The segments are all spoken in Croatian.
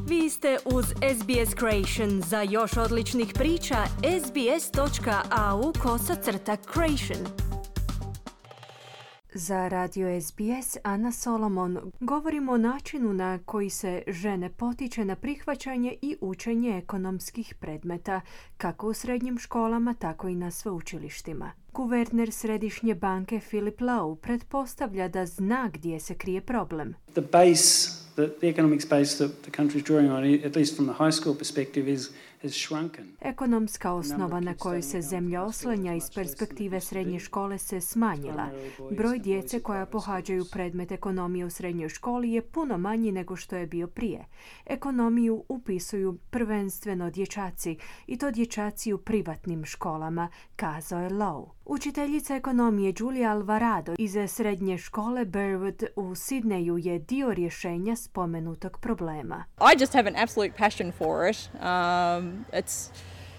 Vi ste uz SBS Creation. Za još odličnih priča, sbs.au/creation. Za radio SBS Ana Solomon govorimo o načinu na koji se žene potiče na prihvaćanje i učenje ekonomskih predmeta, kako u srednjim školama, tako i na sveučilištima. Guverner Središnje banke Philip Lowe pretpostavlja da zna gdje se krije problem. The economic base that the country is drawing on, at least from the high school perspective, has shrunken. Ekonomska osnova na kojoj se zemlja oslanja iz perspektive srednje škole se smanjila. Broj djece koja pohađaju predmet ekonomije u srednjoj školi je puno manji nego što je bio prije. Ekonomiju upisuju prvenstveno dječaci, i to dječaci u privatnim školama, kazao je Lowe. Učiteljica ekonomije Julia Alvarado iz srednje škole Burwood u Sidneju je dio rješenja spomenutog problema. I just have an absolute passion for it. It's,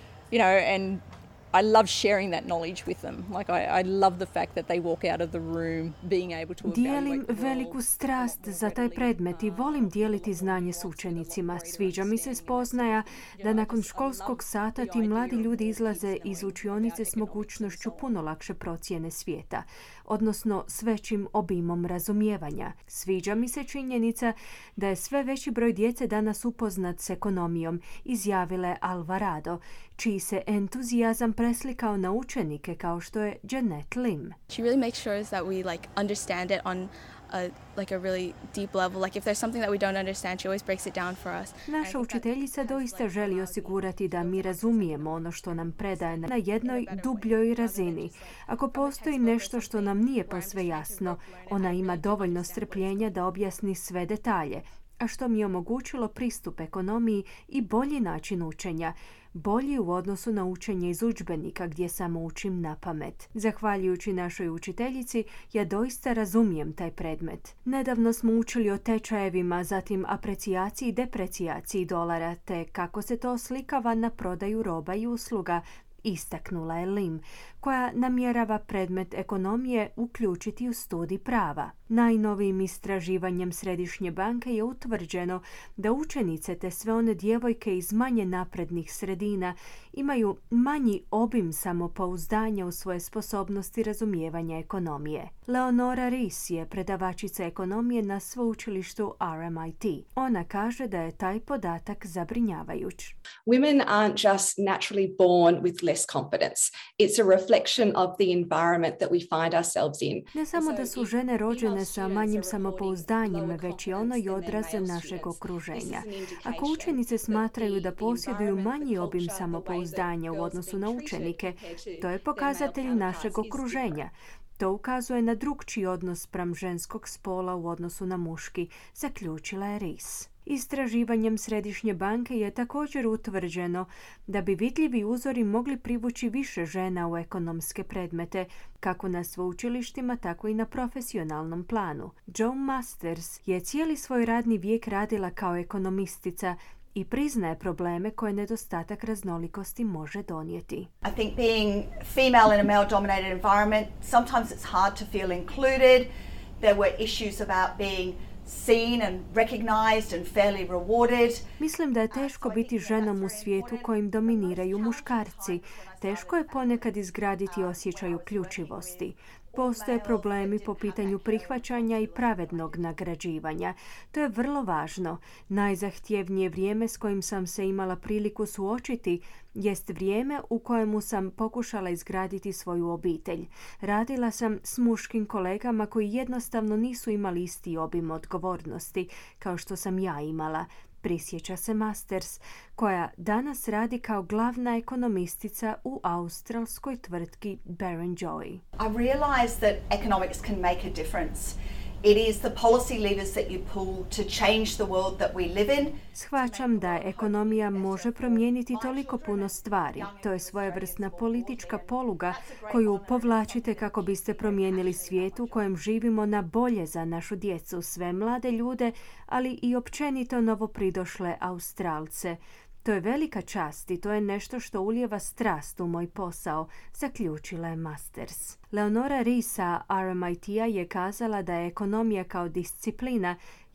and I love sharing that knowledge with them. Like I love the fact that they walk out of the room being able to evaluate. Dijelim veliku strast za taj predmet i volim dijeliti znanje s učenicima. Sviđa mi se spoznaja da nakon školskog sata ti mladi ljudi izlaze iz učionice s mogućnošću puno lakše procjene svijeta, odnosno s većim obimom razumijevanja. Sviđa mi se činjenica da je sve veći broj djece danas upoznat s ekonomijom, izjavila je Alvarado, čiji se entuzijazam preslikao na učenike kao što je Janet Lim. She really makes sure that we understand it on a really deep level. If there's something that we don't understand, she always breaks it down for us. Naša učiteljica doista želi osigurati da mi razumijemo ono što nam predaje na jednoj dubljoj razini. Ako postoji nešto što nam nije posve jasno, ona ima dovoljno strpljenja da objasni sve detalje, a što mi je omogućilo pristup ekonomiji i bolji način učenja, bolji u odnosu na učenje iz udžbenika gdje samo učim napamet. Zahvaljujući našoj učiteljici, ja doista razumijem taj predmet. Nedavno smo učili o tečajevima, zatim aprecijaciji i deprecijaciji dolara, te kako se to oslikava na prodaju roba i usluga, istaknula je Lim, koja namjerava predmet ekonomije uključiti u studij prava. Najnovijim istraživanjem Središnje banke je utvrđeno da učenice te sve one djevojke iz manje naprednih sredina imaju manji obim samopouzdanja u svoje sposobnosti razumijevanja ekonomije. Leonora Rees je predavačica ekonomije na sveučilištu RMIT. Ona kaže da je taj podatak zabrinjavajuć. Women aren't just naturally born with less confidence. It's a reflection of the environment that we find ourselves in. Ne samo da su žene rođene sa manjim samopouzdanjem, već je ono i odraz našeg okruženja. Ako učenice smatraju da posjeduju manji obim samopouzdanja u odnosu na učenike, to je pokazatelj našeg okruženja. To ukazuje na drukčiji odnos spram ženskog spola u odnosu na muški, zaključila je Rees. Istraživanjem Središnje banke je također utvrđeno da bi vidljivi uzori mogli privući više žena u ekonomske predmete, kako na sveučilištima, tako i na profesionalnom planu. Jo Masters je cijeli svoj radni vijek radila kao ekonomistica i priznaje probleme koje nedostatak raznolikosti može donijeti. I think being female in a male-dominated environment, sometimes it's hard to feel included. There were issues about being seen and recognized and fairly rewarded. Mislim da je teško biti ženom u svijetu kojim dominiraju muškarci. Teško je ponekad izgraditi osjećaj uključivosti. Postoje problemi po pitanju prihvaćanja i pravednog nagrađivanja. To je vrlo važno. Najzahtjevnije vrijeme s kojim sam se imala priliku suočiti jest vrijeme u kojemu sam pokušala izgraditi svoju obitelj. Radila sam s muškim kolegama koji jednostavno nisu imali isti obim odgovornosti kao što sam ja imala, prisjeća se Masters, koja danas radi kao glavna ekonomistica u australskoj tvrtki Barrenjoey. I realized that economics can make a difference. It is the policy levers that you pull to change the world that we live in. Shvaćam da ekonomija može promijeniti toliko puno stvari. To je svojevrsna politička poluga koju povlačite kako biste promijenili svijet u kojem živimo na bolje za našu djecu, sve mlade ljude, ali i općenito novopridošle Australce. To je velika čast i to je nešto što ulijeva strast u moj posao, zaključila je Masters. Leonora Rees sa RMIT-a je kazala da je ekonomija kao disciplina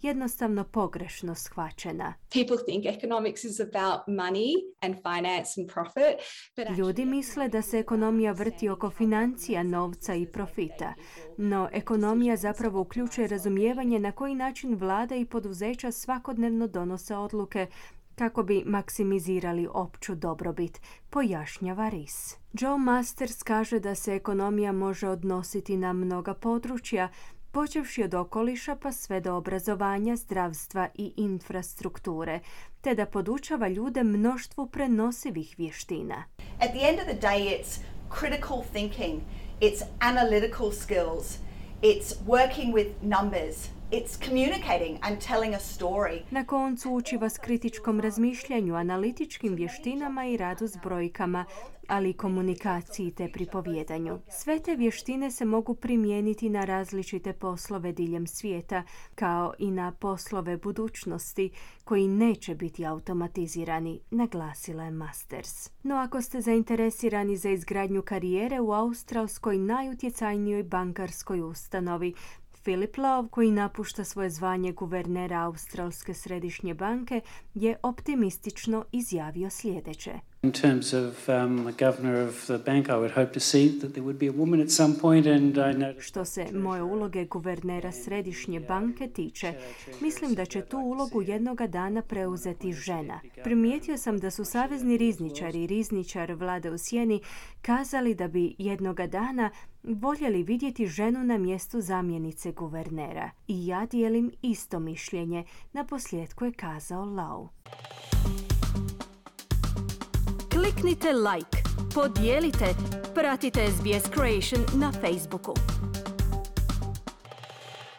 jednostavno pogrešno shvaćena. People think economics is about money and finance and profit. Ljudi misle da se ekonomija vrti oko financija, novca i profita. No, ekonomija zapravo uključuje razumijevanje na koji način vlada i poduzeća svakodnevno donose odluke kako bi maksimizirali opću dobrobit, pojašnjava Rees. Joe Masters kaže da se ekonomija može odnositi na mnoga područja, počevši od okoliša pa sve do obrazovanja, zdravstva i infrastrukture, te da podučava ljude mnoštvu prenosivih vještina. At the end of the day, it's critical thinking, it's analytical skills, it's working with numbers, it's communicating and telling a story. Na koncu uči vas kritičkom razmišljanju, analitičkim vještinama i radu s brojkama, ali i komunikaciji te pripovjedanju. Sve te vještine se mogu primijeniti na različite poslove diljem svijeta, kao i na poslove budućnosti koji neće biti automatizirani, naglasila je Masters. No ako ste zainteresirani za izgradnju karijere u australskoj najutjecajnijoj bankarskoj ustanovi, Philip Lowe, koji napušta svoje zvanje guvernera Australske središnje banke, je optimistično izjavio sljedeće. In terms of a governor of the bank, I would hope to see that there would be a woman at some point, and I know... Što se moje uloge guvernera središnje banke tiče, mislim da će tu ulogu jednoga dana preuzeti žena. Primijetio sam da su savezni rizničari i rizničar vlade u sjeni kazali da bi jednoga dana voljeli vidjeti ženu na mjestu zamjenice guvernera. I ja dijelim isto mišljenje, naposljetku je kazao Lowe. Kliknite like, podijelite, pratite SBS Creation na Facebooku.